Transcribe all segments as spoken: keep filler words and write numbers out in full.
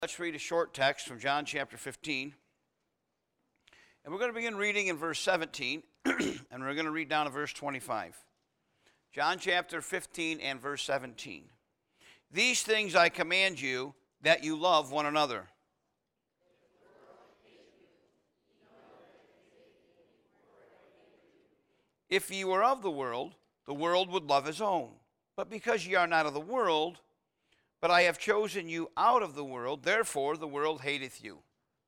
Let's read a short text from John chapter fifteen. And we're going to begin reading in verse seventeen, and we're going to read down to verse twenty-five. John chapter fifteen and verse seventeen. These things I command you, that you love one another. If ye were of the world, the world would love his own. But because ye are not of the world, but I have chosen you out of the world, therefore the world hateth you.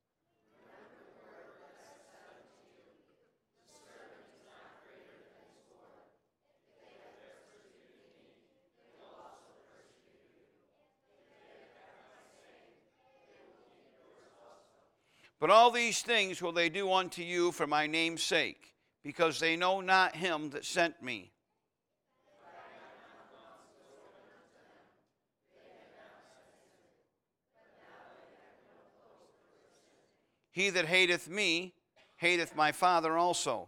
But all these things will they do unto you for my name's sake, because they know not him that sent me. He that hateth me, hateth my Father also.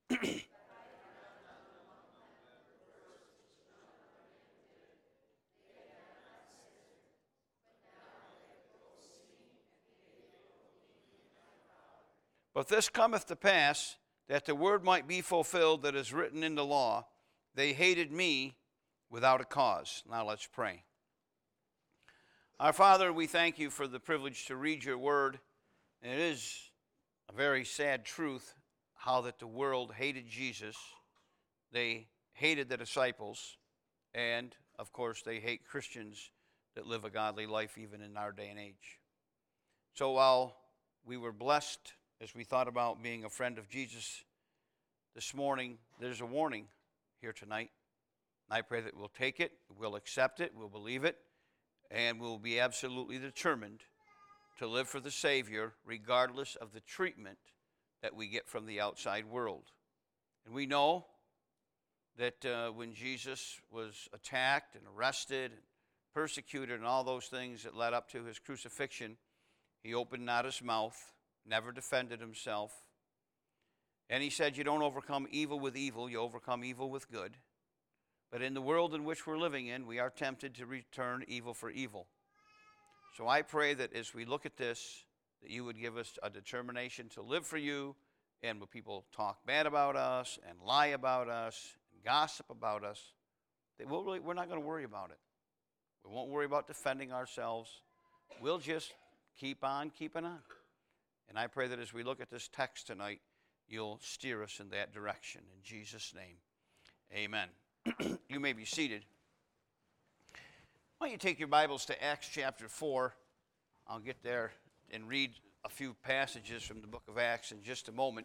But this cometh to pass, that the word might be fulfilled that is written in the law, they hated me without a cause. Now let's pray. Our Father, we thank you for the privilege to read your word. And it is a very sad truth how that the world hated Jesus. They hated the disciples. And, of course, they hate Christians that live a godly life even in our day and age. So while we were blessed as we thought about being a friend of Jesus this morning, there's a warning here tonight. I pray that we'll take it, we'll accept it, we'll believe it, and we'll be absolutely determined to live for the Savior regardless of the treatment that we get from the outside world. And we know that uh, when Jesus was attacked and arrested and persecuted and all those things that led up to his crucifixion, he opened not his mouth, never defended himself. And he said, you don't overcome evil with evil, you overcome evil with good. But in the world in which we're living in, we are tempted to return evil for evil. So I pray that as we look at this, that you would give us a determination to live for you, and when people talk bad about us and lie about us and gossip about us, that we'll really, we're not going to worry about it. We won't worry about defending ourselves. We'll just keep on keeping on. And I pray that as we look at this text tonight, you'll steer us in that direction. In Jesus' name, amen. You may be seated. Why don't you take your Bibles to Acts chapter four. I'll get there and read a few passages from the book of Acts in just a moment.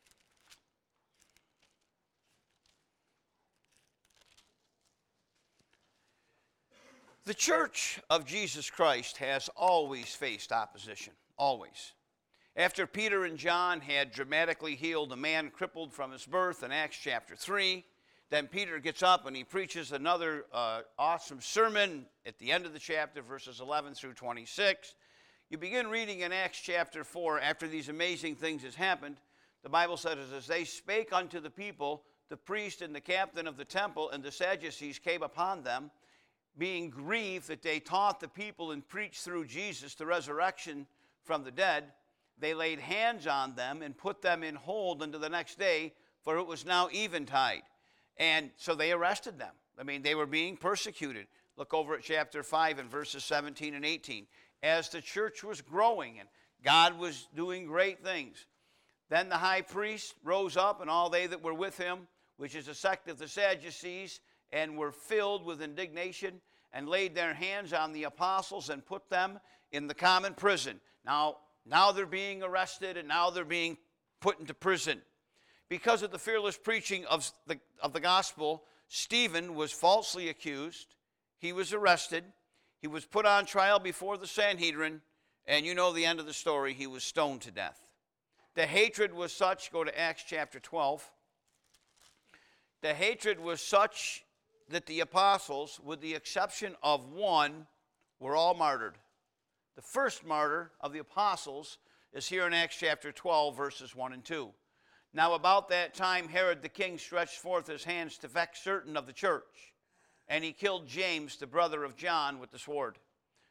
The Church of Jesus Christ has always faced opposition, always. After Peter and John had dramatically healed a man crippled from his birth in Acts chapter three, then Peter gets up and he preaches another uh, awesome sermon at the end of the chapter, verses eleven through twenty-six. You begin reading in Acts chapter four, after these amazing things has happened, the Bible says, as they spake unto the people, the priest and the captain of the temple and the Sadducees came upon them, being grieved that they taught the people and preached through Jesus the resurrection from the dead. They laid hands on them and put them in hold until the next day, for it was now eventide. And so they arrested them. I mean, they were being persecuted. Look over at chapter five and verses seventeen and eighteen. As the church was growing and God was doing great things, then the high priest rose up and all they that were with him, which is a sect of the Sadducees, and were filled with indignation and laid their hands on the apostles and put them in the common prison. Now, now they're being arrested and now they're being put into prison. Because of the fearless preaching of the, of the gospel, Stephen was falsely accused. He was arrested. He was put on trial before the Sanhedrin. And you know the end of the story. He was stoned to death. The hatred was such, go to Acts chapter twelve. The hatred was such that the apostles, with the exception of one, were all martyred. The first martyr of the apostles is here in Acts chapter twelve, verses one and two. Now about that time Herod the king stretched forth his hands to vex certain of the church, and he killed James, the brother of John, with the sword.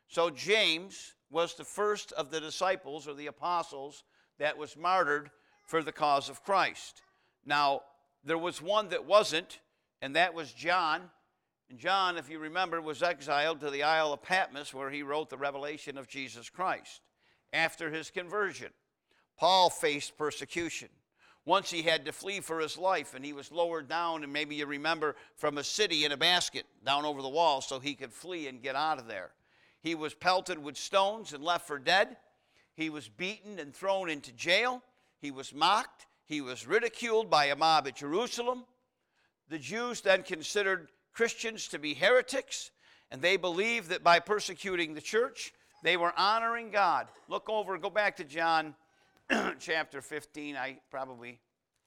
So James was the first of the disciples or the apostles that was martyred for the cause of Christ. Now, there was one that wasn't, and that was John. And John, if you remember, was exiled to the Isle of Patmos, where he wrote the revelation of Jesus Christ. After his conversion, Paul faced persecution. Once he had to flee for his life, and he was lowered down, and maybe you remember, from a city in a basket down over the wall so he could flee and get out of there. He was pelted with stones and left for dead. He was beaten and thrown into jail. He was mocked. He was ridiculed by a mob at Jerusalem. The Jews then considered Christians to be heretics, and they believed that by persecuting the church, they were honoring God. Look over, go back to John chapter fifteen. I probably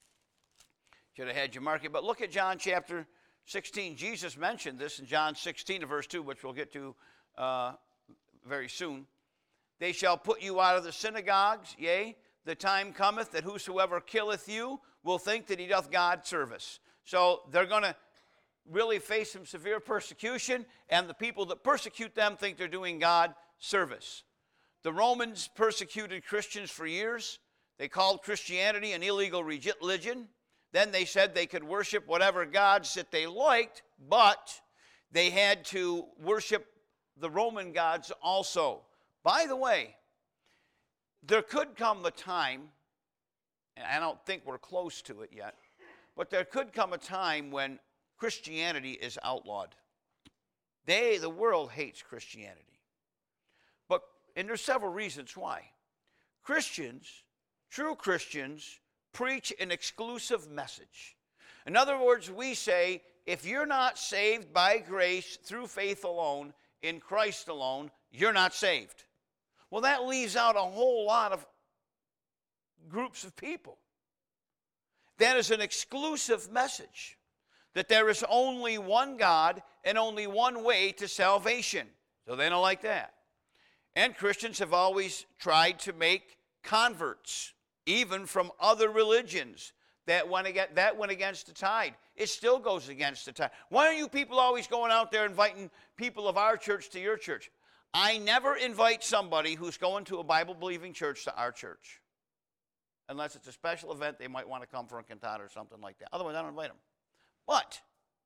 should have had you mark it, but look at John chapter sixteen. Jesus mentioned this in John sixteen, verse two, which we'll get to uh, very soon. They shall put you out of the synagogues, yea, the time cometh that whosoever killeth you will think that he doth God service. So they're going to really face some severe persecution, and the people that persecute them think they're doing God service. The Romans persecuted Christians for years. They called Christianity an illegal religion. Then they said they could worship whatever gods that they liked, but they had to worship the Roman gods also. By the way, there could come a time, and I don't think we're close to it yet, but there could come a time when Christianity is outlawed. They, the world, hates Christianity. But, and there's several reasons why. Christians, true Christians, preach an exclusive message. In other words, we say, if you're not saved by grace through faith alone, in Christ alone, you're not saved. Well, that leaves out a whole lot of groups of people. That is an exclusive message, that there is only one God and only one way to salvation. So they don't like that. And Christians have always tried to make converts, even from other religions. That went against, that went against the tide. It still goes against the tide. Why are you people always going out there inviting people of our church to your church? I never invite somebody who's going to a Bible-believing church to our church. Unless it's a special event, they might want to come for a cantata or something like that. Otherwise, I don't invite them. But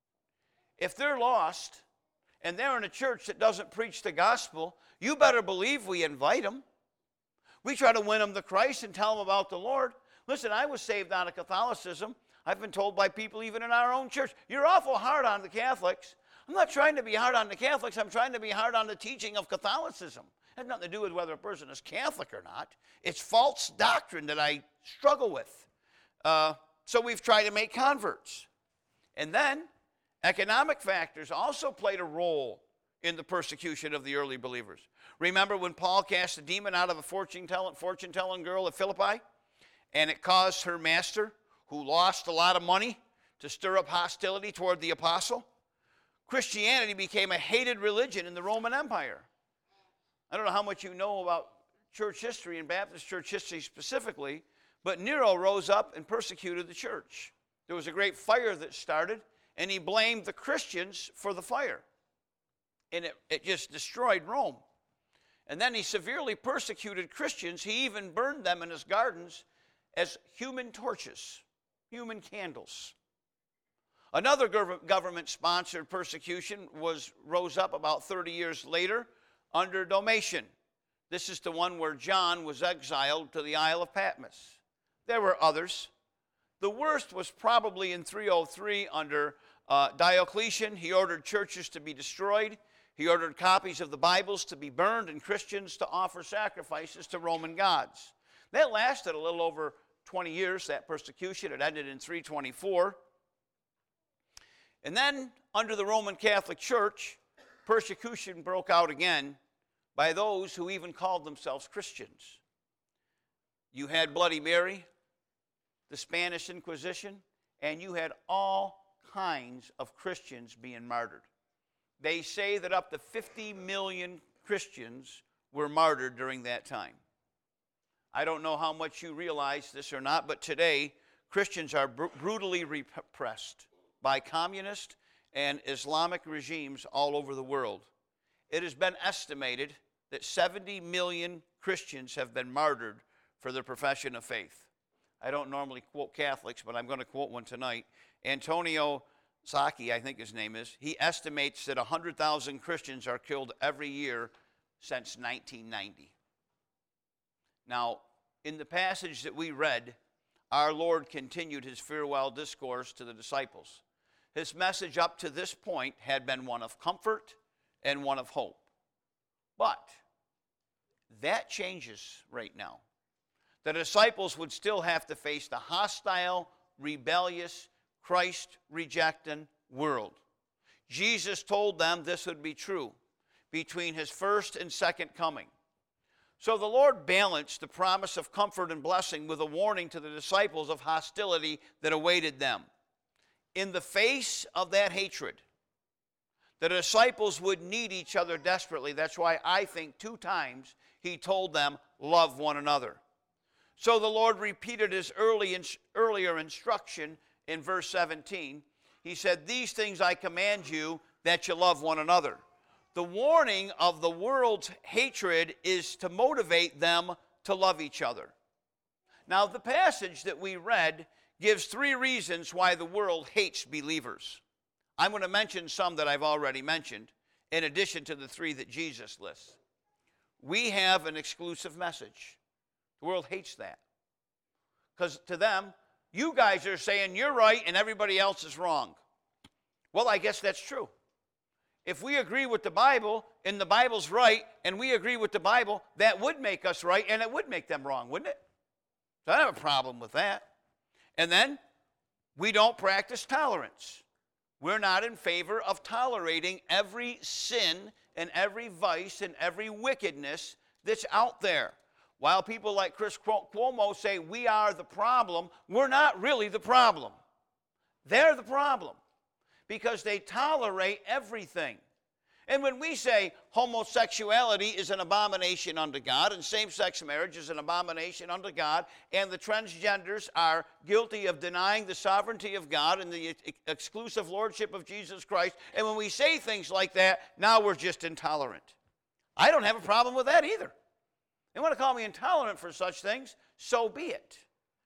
if they're lost and they're in a church that doesn't preach the gospel, you better believe we invite them. We try to win them to Christ and tell them about the Lord. Listen, I was saved out of Catholicism. I've been told by people even in our own church, you're awful hard on the Catholics. I'm not trying to be hard on the Catholics. I'm trying to be hard on the teaching of Catholicism. It has nothing to do with whether a person is Catholic or not. It's false doctrine that I struggle with. Uh, so we've tried to make converts. And then economic factors also played a role in the persecution of the early believers. Remember when Paul cast a demon out of a fortune-telling, fortune-telling girl at Philippi? And it caused her master, who lost a lot of money, to stir up hostility toward the apostle. Christianity became a hated religion in the Roman Empire. I don't know how much you know about church history and Baptist church history specifically, but Nero rose up and persecuted the church. There was a great fire that started, and he blamed the Christians for the fire. And it, it just destroyed Rome. And then he severely persecuted Christians. He even burned them in his gardens as human torches, human candles. Another government-sponsored persecution was rose up about thirty years later under Domitian. This is the one where John was exiled to the Isle of Patmos. There were others. The worst was probably in three oh three under uh, Diocletian. He ordered churches to be destroyed. He ordered copies of the Bibles to be burned and Christians to offer sacrifices to Roman gods. That lasted a little over twenty years, that persecution. It ended in three twenty-four. And then, under the Roman Catholic Church, persecution broke out again by those who even called themselves Christians. You had Bloody Mary, the Spanish Inquisition, and you had all kinds of Christians being martyred. They say that up to fifty million Christians were martyred during that time. I don't know how much you realize this or not, but today Christians are br- brutally repressed by communist and Islamic regimes all over the world. It has been estimated that seventy million Christians have been martyred for their profession of faith. I don't normally quote Catholics, but I'm going to quote one tonight. Antonio Sacchi, I think his name is, he estimates that one hundred thousand Christians are killed every year since nineteen ninety. Now, in the passage that we read, our Lord continued his farewell discourse to the disciples. His message up to this point had been one of comfort and one of hope. But that changes right now. The disciples would still have to face the hostile, rebellious, Christ-rejecting world. Jesus told them this would be true between his first and second coming. So the Lord balanced the promise of comfort and blessing with a warning to the disciples of hostility that awaited them. In the face of that hatred, the disciples would need each other desperately. That's why I think two times he told them, love one another. So the Lord repeated his early, earlier instruction in verse seventeen. He said, these things I command you, that you love one another. The warning of the world's hatred is to motivate them to love each other. Now, the passage that we read gives three reasons why the world hates believers. I'm going to mention some that I've already mentioned, in addition to the three that Jesus lists. We have an exclusive message. The world hates that. Because to them, you guys are saying you're right and everybody else is wrong. Well, I guess that's true. If we agree with the Bible and the Bible's right and we agree with the Bible, that would make us right and it would make them wrong, wouldn't it? So I don't have a problem with that. And then we don't practice tolerance. We're not in favor of tolerating every sin and every vice and every wickedness that's out there. While people like Chris Cuomo say we are the problem, we're not really the problem. They're the problem because they tolerate everything. And when we say homosexuality is an abomination unto God and same-sex marriage is an abomination unto God and the transgenders are guilty of denying the sovereignty of God and the ex- exclusive lordship of Jesus Christ, and when we say things like that, now we're just intolerant. I don't have a problem with that either. They want to call me intolerant for such things, so be it.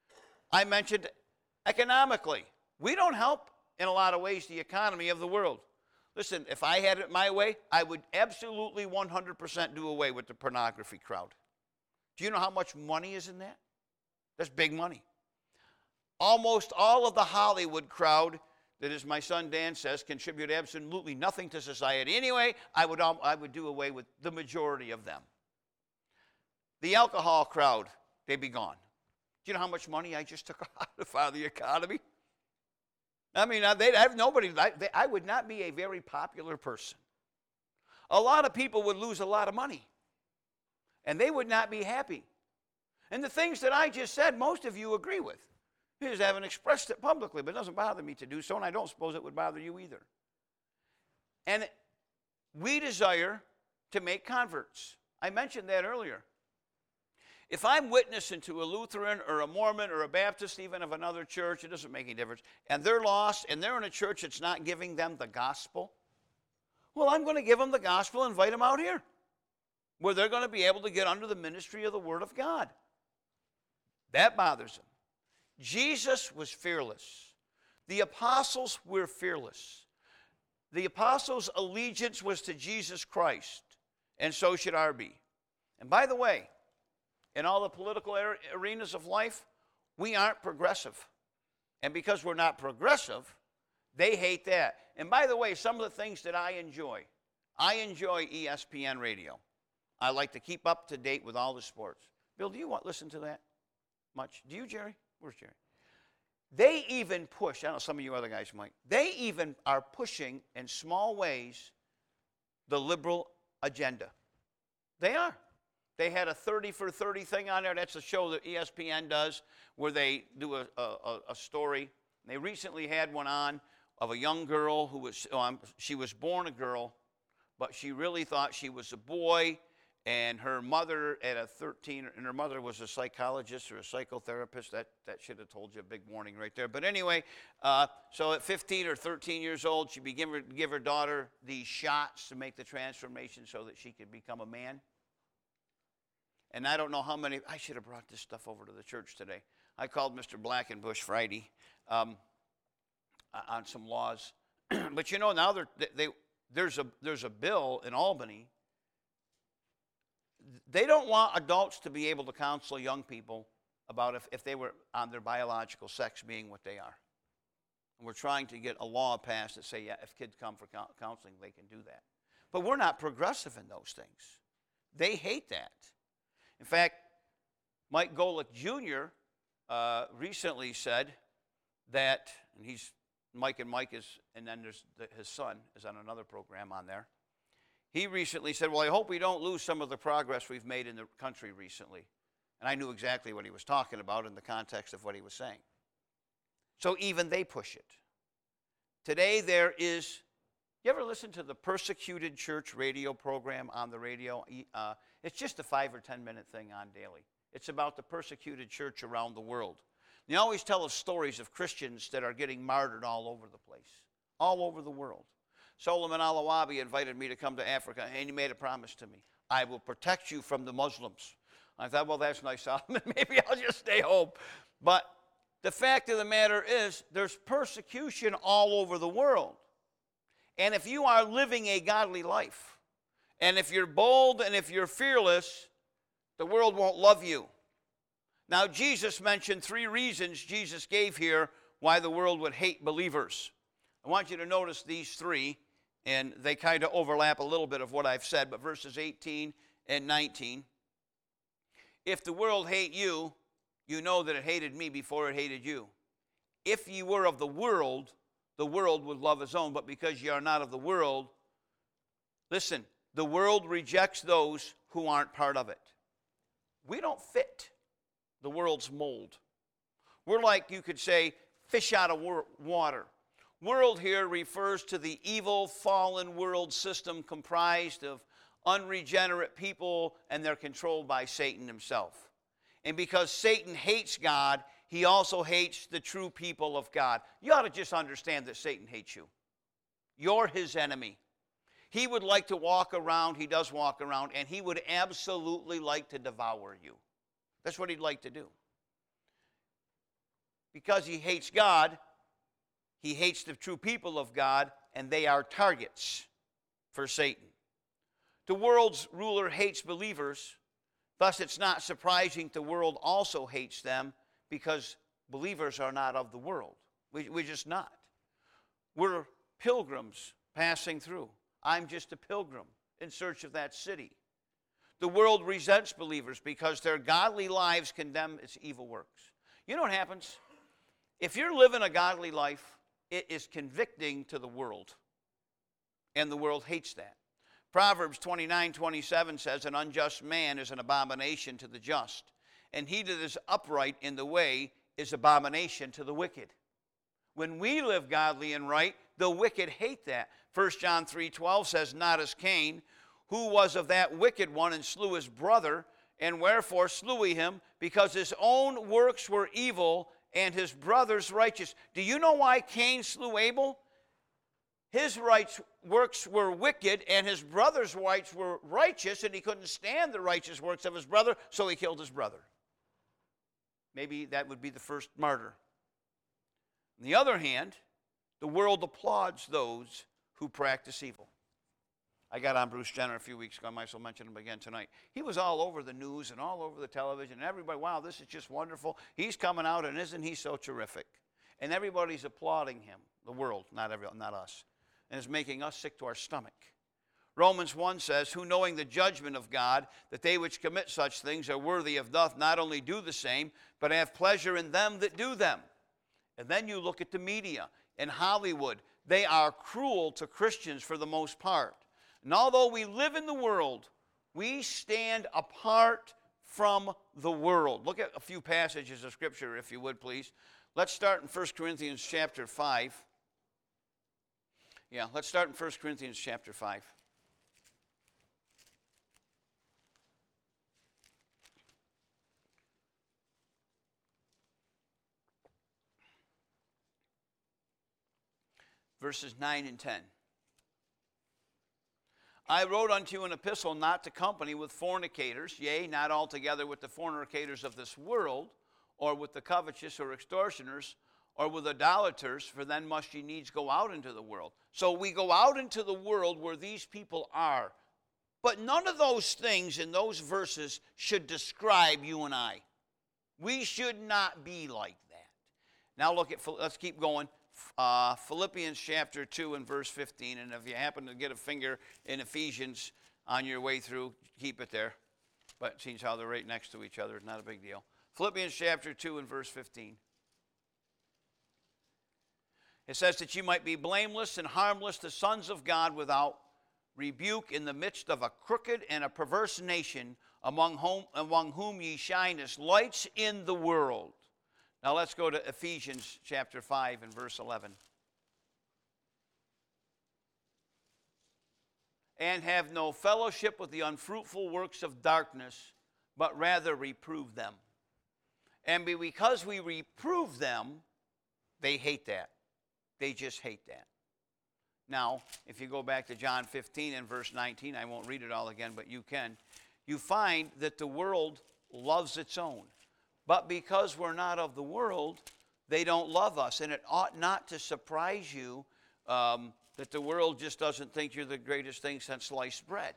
I mentioned economically. We don't help in a lot of ways the economy of the world. Listen, if I had it my way, I would absolutely one hundred percent do away with the pornography crowd. Do you know how much money is in that? That's big money. Almost all of the Hollywood crowd, that as my son Dan says, contribute absolutely nothing to society. Anyway, I would, I would do away with the majority of them. The alcohol crowd, they'd be gone. Do you know how much money I just took out of the economy? I mean, they'd have nobody. They, I would not be a very popular person. A lot of people would lose a lot of money, and they would not be happy. And the things that I just said, most of you agree with. You just haven't expressed it publicly, but it doesn't bother me to do so, and I don't suppose it would bother you either. And we desire to make converts. I mentioned that earlier. If I'm witnessing to a Lutheran or a Mormon or a Baptist, even of another church, it doesn't make any difference, and they're lost and they're in a church that's not giving them the gospel, well, I'm going to give them the gospel and invite them out here where they're going to be able to get under the ministry of the Word of God. That bothers them. Jesus was fearless. The apostles were fearless. The apostles' allegiance was to Jesus Christ, and so should our be. And by the way, in all the political arenas of life, we aren't progressive. And because we're not progressive, they hate that. And by the way, some of the things that I enjoy, I enjoy E S P N radio. I like to keep up to date with all the sports. Bill, do you want to listen to that much? Do you, Jerry? Where's Jerry? They even push, I don't know, some of you other guys might, they even are pushing in small ways the liberal agenda. They are. They had a thirty for thirty thing on there. That's a show that E S P N does where they do a, a, a story. They recently had one on of a young girl who was, um, she was born a girl, but she really thought she was a boy. And her mother at a thirteen, and her mother was a psychologist or a psychotherapist. That, that should have told you a big warning right there. But anyway, uh, so at fifteen or thirteen years old, she began to give her daughter these shots to make the transformation so that she could become a man. And I don't know how many, I should have brought this stuff over to the church today. I called Mister Blackenbush Friday um, on some laws. But you know, now they, they, there's, a, there's a bill in Albany. They don't want adults to be able to counsel young people about if, if they were on their biological sex being what they are. And we're trying to get a law passed that say, yeah, if kids come for counseling, they can do that. But we're not progressive in those things. They hate that. In fact, Mike Golick Junior Uh, recently said that, and he's, Mike and Mike is, and then there's the, his son is on another program on there. He recently said, well, I hope we don't lose some of the progress we've made in the country recently. And I knew exactly what he was talking about in the context of what he was saying. So even they push it. Today there is, you ever listen to the Persecuted Church radio program on the radio? Uh, it's just a five or ten minute thing on daily. It's about the persecuted church around the world. They always tell us stories of Christians that are getting martyred all over the place, all over the world. Solomon Alawabi invited me to come to Africa, and he made a promise to me. I will protect you from the Muslims. I thought, well, that's nice, Solomon. Maybe I'll just stay home. But the fact of the matter is, there's persecution all over the world. And if you are living a godly life, and if you're bold and if you're fearless, the world won't love you. Now, Jesus mentioned three reasons Jesus gave here why the world would hate believers. I want you to notice these three, and they kind of overlap a little bit of what I've said, but verses eighteen and nineteen. If the world hate you, you know that it hated me before it hated you. If ye were of the world, the world would love his own, but because ye are not of the world, listen, the world rejects those who aren't part of it. We don't fit the world's mold. We're like, you could say, fish out of water. World here refers to the evil, fallen world system comprised of unregenerate people, and they're controlled by Satan himself. And because Satan hates God, he also hates the true people of God. You ought to just understand that Satan hates you. You're his enemy. He would like to walk around, he does walk around, and he would absolutely like to devour you. That's what he'd like to do. Because he hates God, he hates the true people of God, and they are targets for Satan. The world's ruler hates believers, thus it's not surprising the world also hates them, because believers are not of the world. We, we're just not. We're pilgrims passing through. I'm just a pilgrim in search of that city. The world resents believers because their godly lives condemn its evil works. You know what happens? If you're living a godly life, it is convicting to the world. And the world hates that. Proverbs twenty-nine twenty-seven says, an unjust man is an abomination to the just, and he that is upright in the way is abomination to the wicked. When we live godly and right, the wicked hate that. First John three twelve says, not as Cain, who was of that wicked one and slew his brother, and wherefore slew he him? Because his own works were evil, and his brother's righteous. Do you know why Cain slew Abel? His rights, works were wicked, and his brother's rights were righteous, and he couldn't stand the righteous works of his brother, so he killed his brother. Maybe that would be the first martyr. On the other hand, the world applauds those who practice evil. I got on Bruce Jenner a few weeks ago. I might as well mention him again tonight. He was all over the news and all over the television, and everybody, wow, this is just wonderful. He's coming out, and isn't he so terrific? And everybody's applauding him, the world, not everyone, not us. And it's making us sick to our stomach. Romans one says, who knowing the judgment of God, that they which commit such things are worthy of doth not only do the same, but have pleasure in them that do them. And then you look at the media in Hollywood. They are cruel to Christians for the most part. And although we live in the world, we stand apart from the world. Look at a few passages of Scripture, if you would, please. Let's start in First Corinthians chapter five. Yeah, let's start in First Corinthians chapter five. Verses nine and ten. I wrote unto you an epistle not to company with fornicators, yea, not altogether with the fornicators of this world, or with the covetous or extortioners, or with idolaters, for then must ye needs go out into the world. So we go out into the world where these people are. But none of those things in those verses should describe you and I. We should not be like that. Now look at, let's keep going. Uh, Philippians chapter two and verse fifteen. And if you happen to get a finger in Ephesians on your way through, keep it there. But it seems how they're right next to each other. It's not a big deal. Philippians chapter two and verse fifteen. It says that you might be blameless and harmless, the sons of God, without rebuke, in the midst of a crooked and a perverse nation, among whom, among whom ye shine as lights in the world. Now let's go to Ephesians chapter five and verse eleven. And have no fellowship with the unfruitful works of darkness, but rather reprove them. And because we reprove them, they hate that. They just hate that. Now, if you go back to John fifteen and verse nineteen, I won't read it all again, but you can. You find that the world loves its own. But because we're not of the world, they don't love us. And it ought not to surprise you um, that the world just doesn't think you're the greatest thing since sliced bread.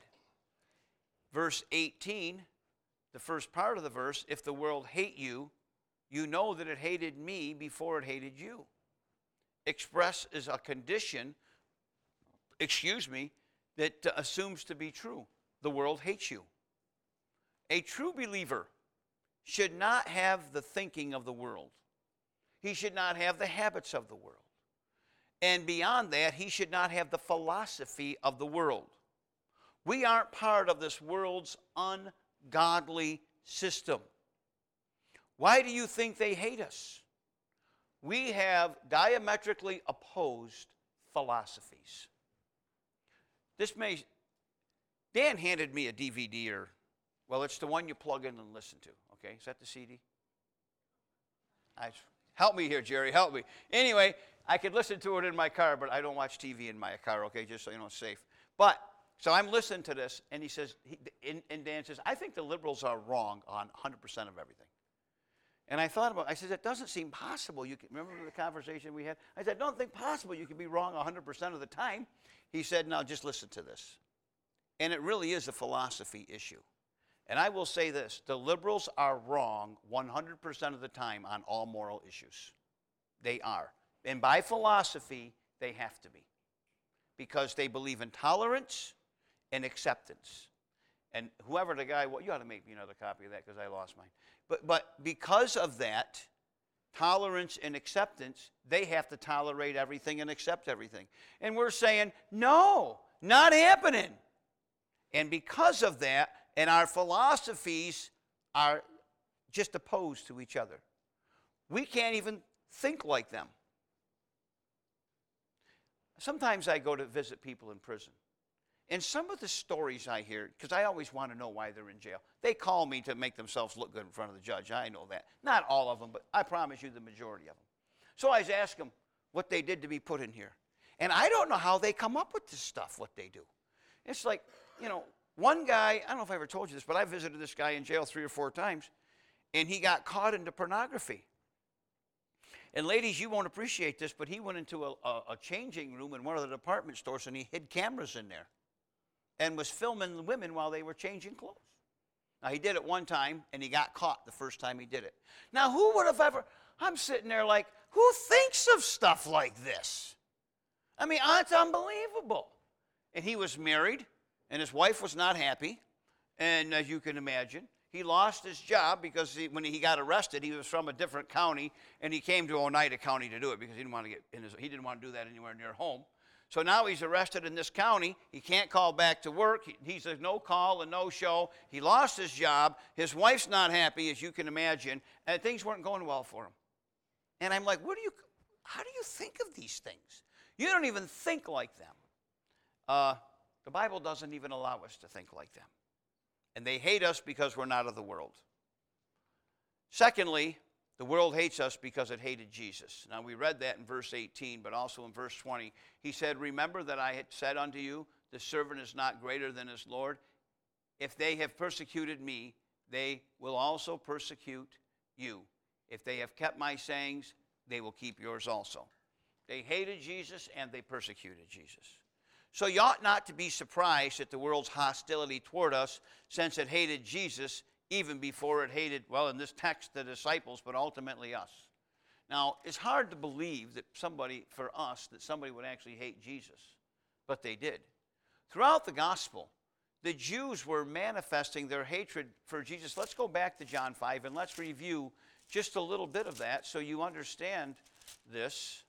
Verse eighteen, the first part of the verse, if the world hate you, you know that it hated me before it hated you. Express is a condition, excuse me, that uh, assumes to be true. The world hates you. A true believer should not have the thinking of the world. He should not have the habits of the world. And beyond that, he should not have the philosophy of the world. We aren't part of this world's ungodly system. Why do you think they hate us? We have diametrically opposed philosophies. This may, Dan handed me a D V D, or, well, it's the one you plug in and listen to. Okay, is that the C D? I, help me here, Jerry, help me. Anyway, I could listen to it in my car, but I don't watch T V in my car, okay, just so you know it's safe. But, so I'm listening to this, and he says, he, and, and Dan says, I think the liberals are wrong on one hundred percent of everything. And I thought about it. I said, it doesn't seem possible. You can, remember the conversation we had? I said, I don't think possible you can be wrong one hundred percent of the time. He said, no, just listen to this. And it really is a philosophy issue. And I will say this, the liberals are wrong one hundred percent of the time on all moral issues. They are. And by philosophy, they have to be. Because they believe in tolerance and acceptance. And whoever the guy was, you ought to make me another copy of that because I lost mine. But, but because of that, tolerance and acceptance, they have to tolerate everything and accept everything. And we're saying, no, not happening. And because of that, and our philosophies are just opposed to each other. We can't even think like them. Sometimes I go to visit people in prison. And some of the stories I hear, because I always want to know why they're in jail. They call me to make themselves look good in front of the judge. I know that. Not all of them, but I promise you the majority of them. So I ask them what they did to be put in here. And I don't know how they come up with this stuff, what they do. It's like, you know, one guy, I don't know if I ever told you this, but I visited this guy in jail three or four times, and he got caught into pornography. And ladies, you won't appreciate this, but he went into a, a, a changing room in one of the department stores, and he hid cameras in there and was filming the women while they were changing clothes. Now, he did it one time, and he got caught the first time he did it. Now, who would have ever, I'm sitting there like, who thinks of stuff like this? I mean, it's unbelievable. And he was married, and his wife was not happy, and as you can imagine, he lost his job because he, when he got arrested, he was from a different county, and he came to Oneida County to do it because he didn't want to get in his, he didn't want to do that anywhere near home. So now he's arrested in this county. He can't call back to work. He, he's a no call and no show. He lost his job. His wife's not happy, as you can imagine, and things weren't going well for him. And I'm like, what do you, how do you think of these things? You don't even think like them. Uh, the Bible doesn't even allow us to think like them. And they hate us because we're not of the world. Secondly, the world hates us because it hated Jesus. Now, we read that in verse eighteen, but also in verse twenty. He said, remember that I had said unto you the servant is not greater than his Lord. If they have persecuted me, they will also persecute you. If they have kept my sayings, they will keep yours also. They hated Jesus and they persecuted Jesus. So you ought not to be surprised at the world's hostility toward us, since it hated Jesus even before it hated, well, in this text, the disciples, but ultimately us. Now, it's hard to believe that somebody, for us, that somebody would actually hate Jesus, but they did. Throughout the gospel, the Jews were manifesting their hatred for Jesus. Let's go back to John five and let's review just a little bit of that so you understand this.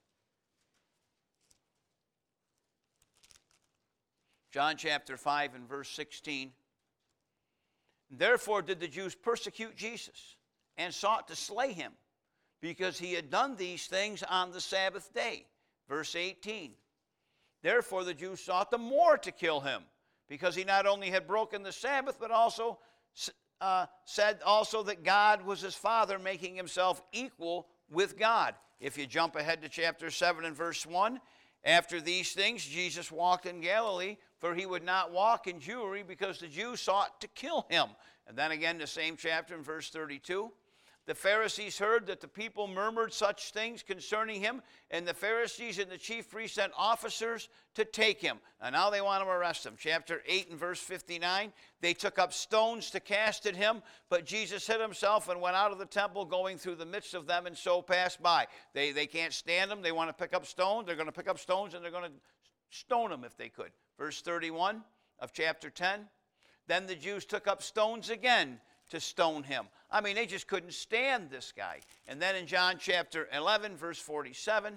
John chapter five and verse sixteen. Therefore did the Jews persecute Jesus and sought to slay him, because he had done these things on the Sabbath day. Verse eighteen. Therefore the Jews sought the more to kill him, because he not only had broken the Sabbath, but also uh, said also that God was his Father, making himself equal with God. If you jump ahead to chapter seven and verse one, after these things Jesus walked in Galilee, for he would not walk in Jewry, because the Jews sought to kill him. And then again, the same chapter in verse thirty-two. The Pharisees heard that the people murmured such things concerning him, and the Pharisees and the chief priests sent officers to take him. And now they want to arrest him. Chapter eight and verse fifty-nine, they took up stones to cast at him, but Jesus hid himself and went out of the temple, going through the midst of them, and so passed by. They, they can't stand him. They want to pick up stones. They're going to pick up stones, and they're going to stone him if they could. Verse thirty-one of chapter ten, then the Jews took up stones again to stone him. I mean, they just couldn't stand this guy. And then in John chapter eleven, verse forty-seven,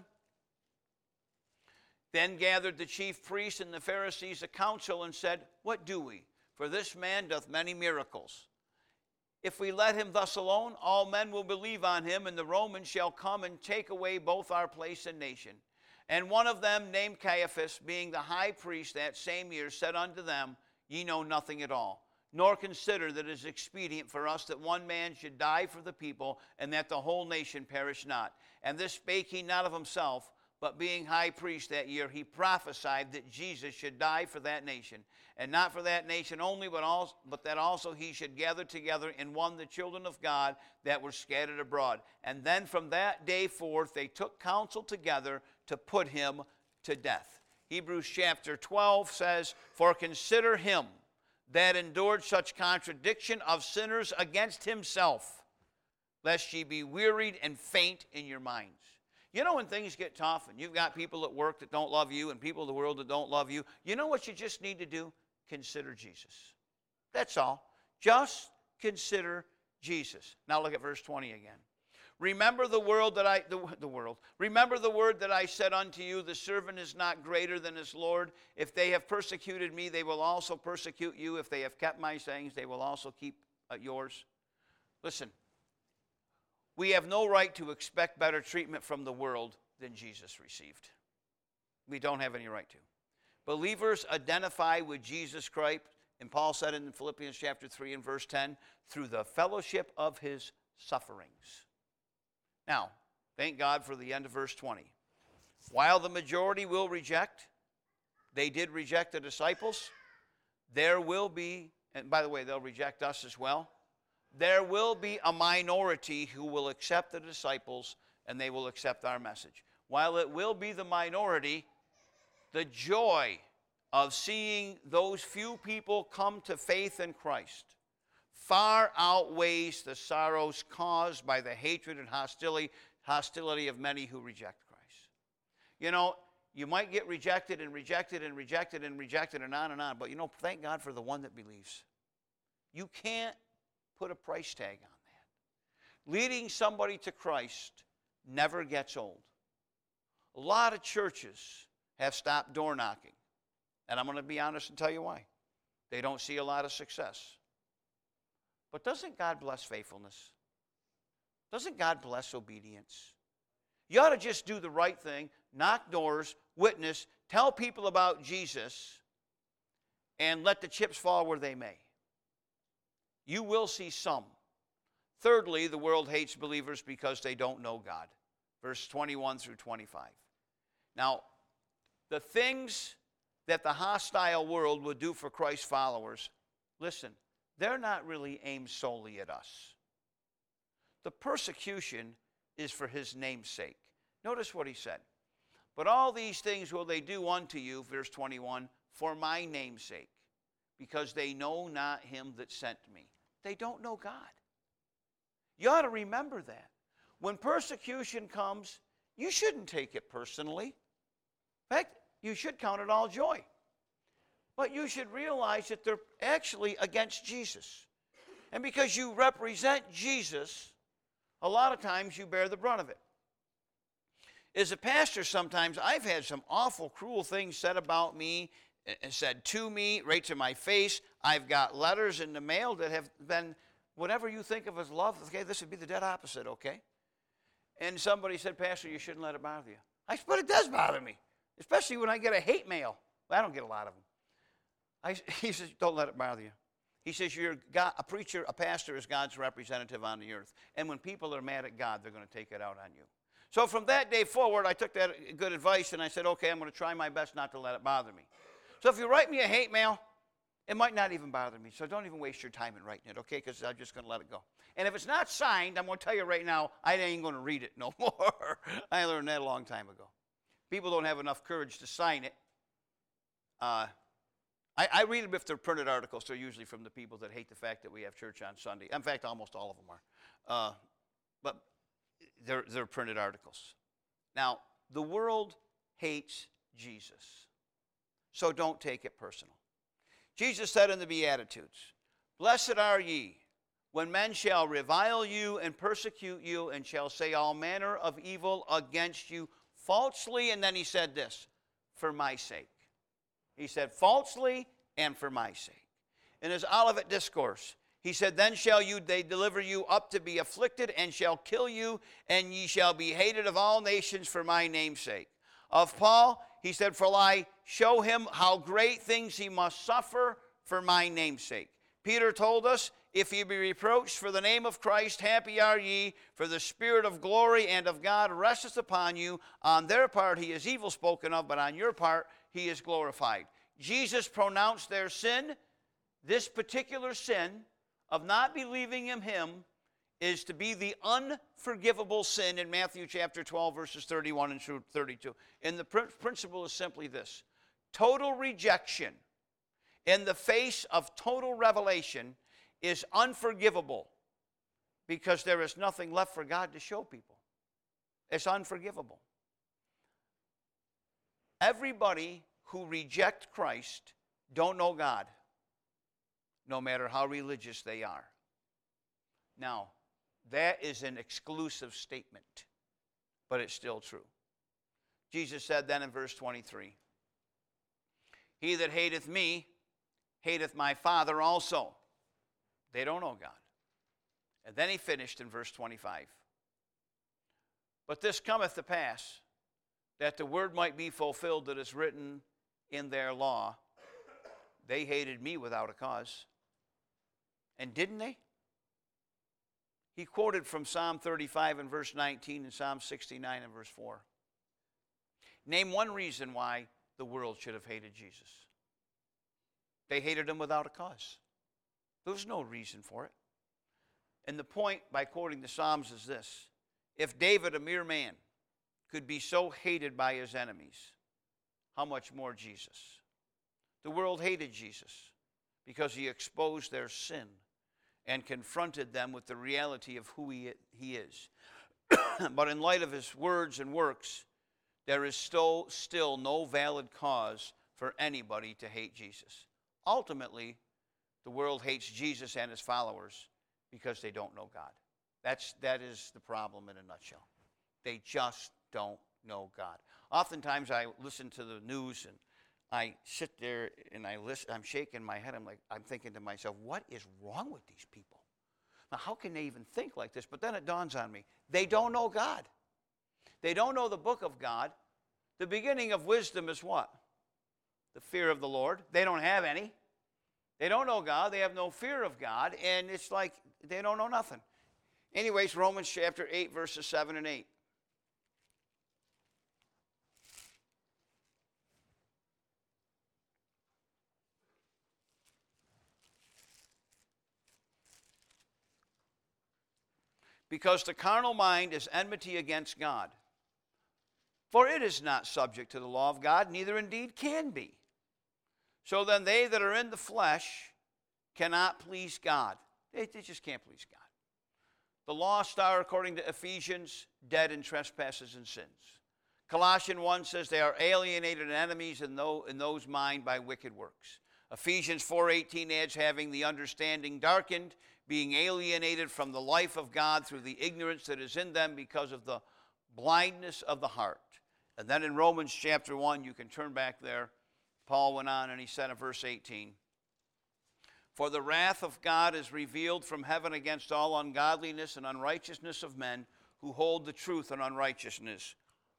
then gathered the chief priests and the Pharisees a council and said, what do we? For this man doth many miracles. If we let him thus alone, all men will believe on him, and the Romans shall come and take away both our place and nation. And one of them, named Caiaphas, being the high priest that same year, said unto them, ye know nothing at all, nor consider that it is expedient for us that one man should die for the people, and that the whole nation perish not. And this spake he not of himself, but being high priest that year, he prophesied that Jesus should die for that nation. And not for that nation only, but, also, but that also he should gather together in one the children of God that were scattered abroad. And then from that day forth they took counsel together to put him to death. Hebrews chapter twelve says, for consider him that endured such contradiction of sinners against himself, lest ye be wearied and faint in your minds. You know, when things get tough and you've got people at work that don't love you and people in the world that don't love you, you know what you just need to do? Consider Jesus. That's all. Just consider Jesus. Now look at verse twenty again. Remember the word that I the, the world. Remember the word that I said unto you, the servant is not greater than his Lord. If they have persecuted me, they will also persecute you. If they have kept my sayings, they will also keep uh, yours. Listen, we have no right to expect better treatment from the world than Jesus received. We don't have any right to. Believers identify with Jesus Christ, and Paul said in Philippians chapter three and verse ten, through the fellowship of his sufferings. Now, thank God for the end of verse twenty. While the majority will reject, they did reject the disciples, there will be, and by the way, they'll reject us as well, there will be a minority who will accept the disciples and they will accept our message. While it will be the minority, the joy of seeing those few people come to faith in Christ far outweighs the sorrows caused by the hatred and hostility, hostility of many who reject Christ. You know, you might get rejected and rejected and rejected and rejected and on and on, but you know, thank God for the one that believes. You can't put a price tag on that. Leading somebody to Christ never gets old. A lot of churches have stopped door knocking, and I'm going to be honest and tell you why. They don't see a lot of success. But doesn't God bless faithfulness? Doesn't God bless obedience? You ought to just do the right thing, knock doors, witness, tell people about Jesus, and let the chips fall where they may. You will see some. Thirdly, the world hates believers because they don't know God. Verse twenty-one through twenty-five. Now, the things that the hostile world would do for Christ's followers, listen, they're not really aimed solely at us. The persecution is for his name's sake. Notice what he said. But all these things will they do unto you, verse twenty-one, for my name's sake, because they know not him that sent me. They don't know God. You ought to remember that. When persecution comes, you shouldn't take it personally. In fact, you should count it all joy. But you should realize that they're actually against Jesus. And because you represent Jesus, a lot of times you bear the brunt of it. As a pastor, sometimes I've had some awful, cruel things said about me, and said to me, right to my face. I've got letters in the mail that have been, whatever you think of as love, okay, this would be the dead opposite, okay? And somebody said, Pastor, you shouldn't let it bother you. I said, but it does bother me, especially when I get a hate mail. Well, I don't get a lot of them. I, he says, don't let it bother you. He says, you're God, a preacher, a pastor is God's representative on the earth. And when people are mad at God, they're going to take it out on you. So from that day forward, I took that good advice and I said, okay, I'm going to try my best not to let it bother me. So if you write me a hate mail, it might not even bother me. So don't even waste your time in writing it, okay? Because I'm just going to let it go. And if it's not signed, I'm going to tell you right now, I ain't going to read it no more. I learned that a long time ago. People don't have enough courage to sign it. Uh, I, I read them if they're printed articles. They're usually from the people that hate the fact that we have church on Sunday. In fact, almost all of them are. Uh, but they're, they're printed articles. Now, the world hates Jesus. So don't take it personal. Jesus said in the Beatitudes, blessed are ye when men shall revile you and persecute you and shall say all manner of evil against you falsely. And then he said this, for my sake. He said falsely and for my sake. In his Olivet Discourse, he said, then shall you they deliver you up to be afflicted and shall kill you, and ye shall be hated of all nations for my name's sake. Of Paul, he said, for I show him how great things he must suffer for my name's sake. Peter told us, if ye be reproached for the name of Christ, happy are ye, for the Spirit of glory and of God resteth upon you. On their part he is evil spoken of, but on your part he is glorified. Jesus pronounced their sin. This particular sin of not believing in him is to be the unforgivable sin in Matthew chapter twelve, verses thirty-one and through thirty-two. And the principle is simply this. Total rejection in the face of total revelation is unforgivable because there is nothing left for God to show people. It's unforgivable. Everybody who reject Christ don't know God, no matter how religious they are. Now, that is an exclusive statement, but it's still true. Jesus said then in verse twenty-three, he that hateth me, hateth my Father also. They don't know God. And then he finished in verse twenty-five. But this cometh to pass, that the word might be fulfilled that is written in their law, they hated me without a cause. And didn't they? He quoted from Psalm thirty-five and verse nineteen and Psalm sixty-nine and verse four. Name one reason why the world should have hated Jesus. They hated him without a cause. There was no reason for it. And the point by quoting the Psalms is this. If David, a mere man, could be so hated by his enemies, how much more Jesus? The world hated Jesus because he exposed their sin and confronted them with the reality of who he, he is. But in light of his words and works, there is still, still no valid cause for anybody to hate Jesus. Ultimately, the world hates Jesus and his followers because they don't know God. That's, that is the problem in a nutshell. They just don't know God. Oftentimes I listen to the news and I sit there and I listen, I'm shaking my head. I'm like, I'm thinking to myself, what is wrong with these people? Now, how can they even think like this? But then it dawns on me. They don't know God. They don't know the book of God. The beginning of wisdom is what? The fear of the Lord. They don't have any. They don't know God. They have no fear of God. And it's like they don't know nothing. Anyways, Romans chapter eight, verses seven and eight. Because the carnal mind is enmity against God. For it is not subject to the law of God, neither indeed can be. So then they that are in the flesh cannot please God. They, they just can't please God. The lost are, according to Ephesians, dead in trespasses and sins. Colossians one says they are alienated and enemies in those, in those mind by wicked works. Ephesians four eighteen adds, having the understanding darkened, being alienated from the life of God through the ignorance that is in them because of the blindness of the heart. And then in Romans chapter one, you can turn back there, Paul went on and he said in verse eighteen, for the wrath of God is revealed from heaven against all ungodliness and unrighteousness of men who hold the truth in unrighteousness.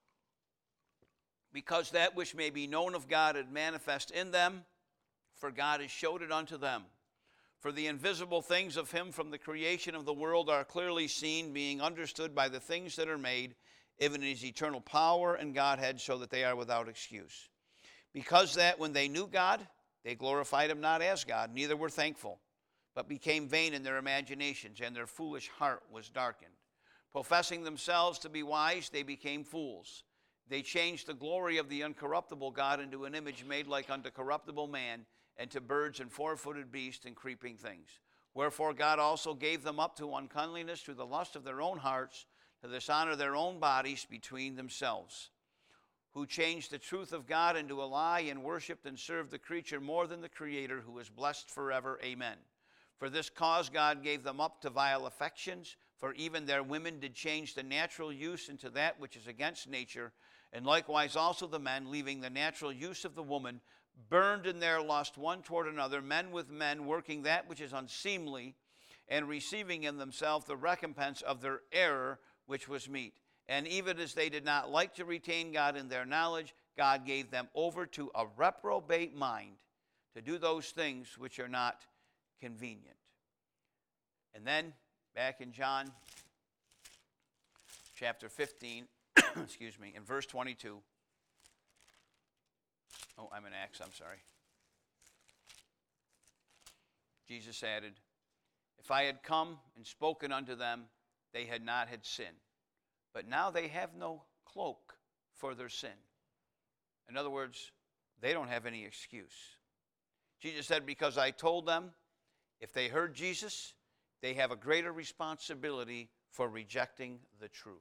Because that which may be known of God is manifest in them, for God has showed it unto them. For the invisible things of him from the creation of the world are clearly seen, being understood by the things that are made, even in his eternal power and Godhead, so that they are without excuse. Because that when they knew God, they glorified him not as God, neither were thankful, but became vain in their imaginations, and their foolish heart was darkened. Professing themselves to be wise, they became fools. They changed the glory of the uncorruptible God into an image made like unto corruptible man, and to birds and four-footed beasts and creeping things. Wherefore God also gave them up to uncleanliness through the lust of their own hearts, to dishonor their own bodies between themselves, who changed the truth of God into a lie, and worshipped and served the creature more than the Creator, who is blessed forever. Amen. For this cause God gave them up to vile affections, for even their women did change the natural use into that which is against nature, and likewise also the men, leaving the natural use of the woman, burned in their lust one toward another, men with men, working that which is unseemly, and receiving in themselves the recompense of their error, which was meet. And even as they did not like to retain God in their knowledge, God gave them over to a reprobate mind to do those things which are not convenient. And then, back in John chapter fifteen, excuse me, in verse twenty-two. Oh, I'm in Acts, I'm sorry. Jesus added, if I had come and spoken unto them, they had not had sin. But now they have no cloak for their sin. In other words, they don't have any excuse. Jesus said, because I told them, if they heard Jesus, they have a greater responsibility for rejecting the truth.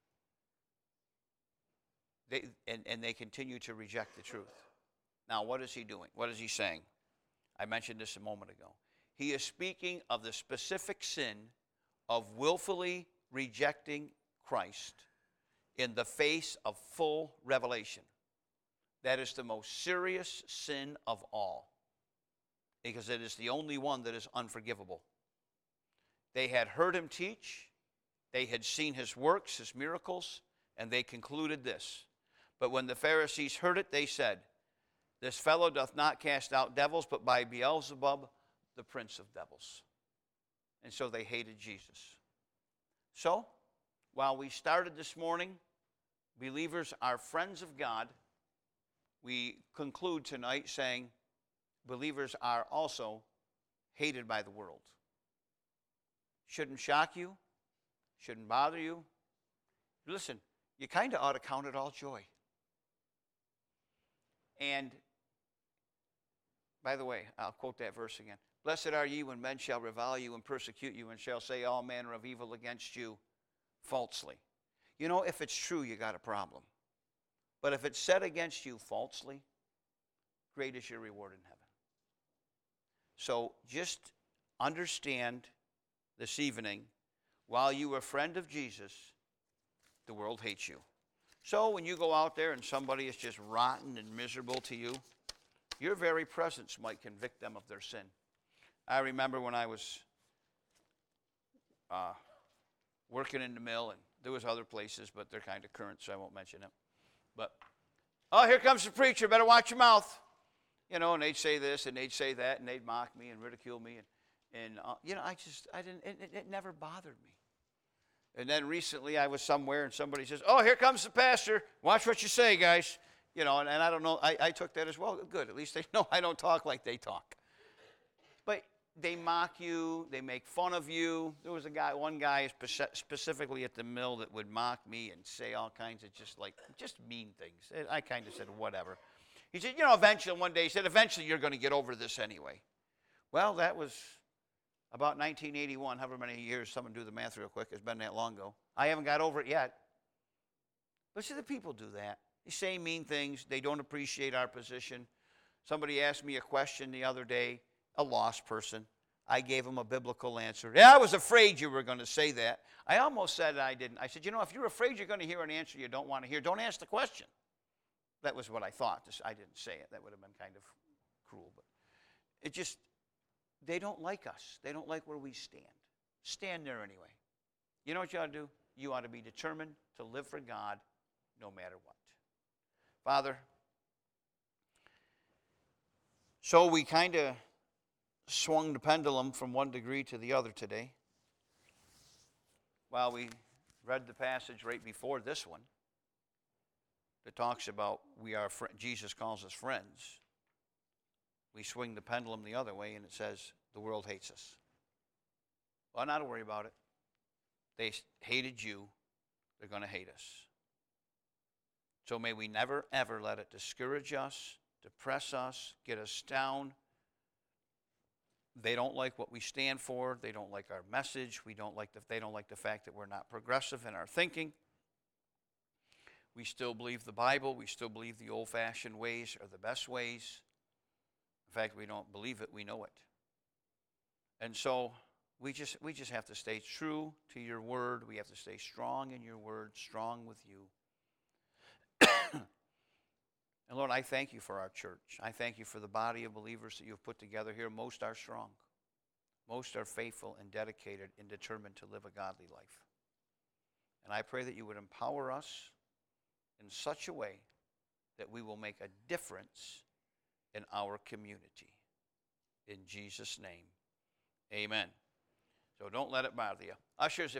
They, and, and they continue to reject the truth. Now, what is he doing? What is he saying? I mentioned this a moment ago. He is speaking of the specific sin of willfully rejecting Christ in the face of full revelation. That is the most serious sin of all, because it is the only one that is unforgivable. They had heard him teach, they had seen his works, his miracles, and they concluded this. But when the Pharisees heard it, they said, this fellow doth not cast out devils, but by Beelzebub, the prince of devils. And so they hated Jesus. So, while we started this morning, believers are friends of God, we conclude tonight saying believers are also hated by the world. Shouldn't shock you, shouldn't bother you. Listen, you kind of ought to count it all joy. And, by the way, I'll quote that verse again. Blessed are ye when men shall revile you and persecute you, and shall say all manner of evil against you falsely. You know, if it's true, you got a problem. But if it's said against you falsely, great is your reward in heaven. So just understand this evening, while you are a friend of Jesus, the world hates you. So when you go out there and somebody is just rotten and miserable to you, your very presence might convict them of their sin. I remember when I was uh, working in the mill, and there was other places, but they're kind of current, so I won't mention them. But, oh, here comes the preacher, better watch your mouth. You know, and they'd say this, and they'd say that, and they'd mock me and ridicule me. And, and uh, you know, I just, I didn't, it, it never bothered me. And then recently I was somewhere, and somebody says, oh, here comes the pastor. Watch what you say, guys. You know, and, and I don't know, I, I took that as well. Good, at least they know I don't talk like they talk. But they mock you, they make fun of you. There was a guy, one guy speci- specifically at the mill that would mock me and say all kinds of just like, just mean things. I kind of said, whatever. He said, you know, eventually, one day, he said, eventually you're going to get over this anyway. Well, that was about nineteen eighty-one, however many years, someone do the math real quick, it's been that long ago. I haven't got over it yet. But see, the people do that. They say mean things. They don't appreciate our position. Somebody asked me a question the other day, a lost person. I gave him a biblical answer. Yeah, I was afraid you were going to say that. I almost said I didn't. I said, you know, if you're afraid you're going to hear an answer you don't want to hear, don't ask the question. That was what I thought. I didn't say it. That would have been kind of cruel. But it just, they don't like us. They don't like where we stand. Stand there anyway. You know what you ought to do? You ought to be determined to live for God no matter what. Father, so we kind of swung the pendulum from one degree to the other today. While we read the passage right before this one that talks about we are fr- Jesus calls us friends, we swing the pendulum the other way and it says the world hates us. Well, not to worry about it. They hated you. They're going to hate us. So may we never, ever let it discourage us, depress us, get us down. They don't like what we stand for. They don't like our message. We don't like the, they don't like the fact that we're not progressive in our thinking. We still believe the Bible. We still believe the old-fashioned ways are the best ways. In fact, we don't believe it. We know it. And so we just we just have to stay true to your word. We have to stay strong in your word, strong with you. And Lord, I thank you for our church. I thank you for the body of believers that you've put together here. Most are strong. Most are faithful and dedicated and determined to live a godly life. And I pray that you would empower us in such a way that we will make a difference in our community. In Jesus' name, amen. So don't let it bother you. Ushers, if